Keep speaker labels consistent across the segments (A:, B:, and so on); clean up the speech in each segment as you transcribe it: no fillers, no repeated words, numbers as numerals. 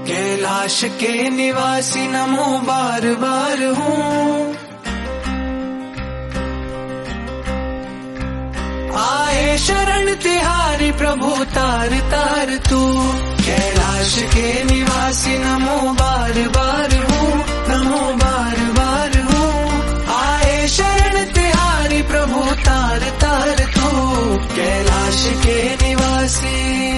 A: कैलाश के निवासी नमो बार बार हूँ। आए शरण तिहारी प्रभु तार तार तू। कैलाश के निवासी नमो बार बार हूँ, नमो बार बार हूँ। आए शरण तिहारी प्रभु तार तार तू। कैलाश के निवासी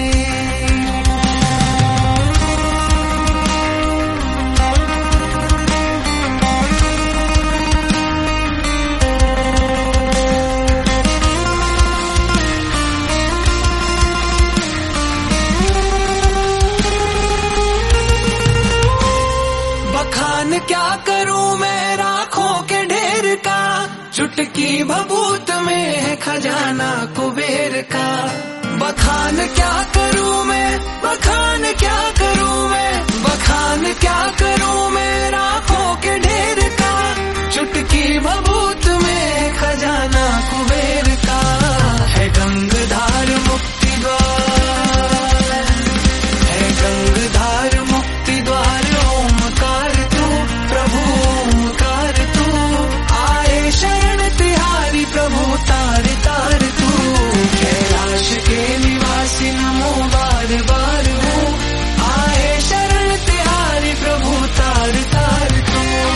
A: बखान क्या करूं मैं राखों के ढेर का। चुटकी भभूत में है खजाना कुबेर का। बखान क्या करूं मैं, बखान क्या करूं मैं, बखान क्या करूं मैं राखों के ढेर का। चुटकी भभूत में है खजाना कुबेर का। है गंगधार मुक्ति द्वार, है गंगधार मुक्ति द्वार। ओमकार तू प्रभु ओमकार तू। आए शरण तिहारी प्रभु तार तार तू। कैलाश के निवासी नमो बार बार हूँ। आए शरण तिहारी प्रभु तार तार तू।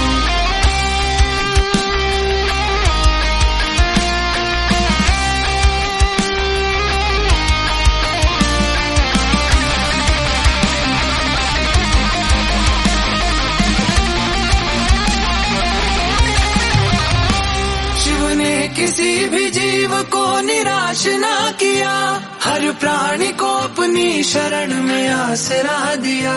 A: शिव ने किसी भी जीव को निराश ना किया। हर प्राणी को अपनी शरण में आसरा दिया।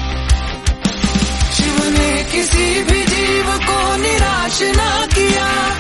A: शिव ने किसी भी जीव को निराश ना किया।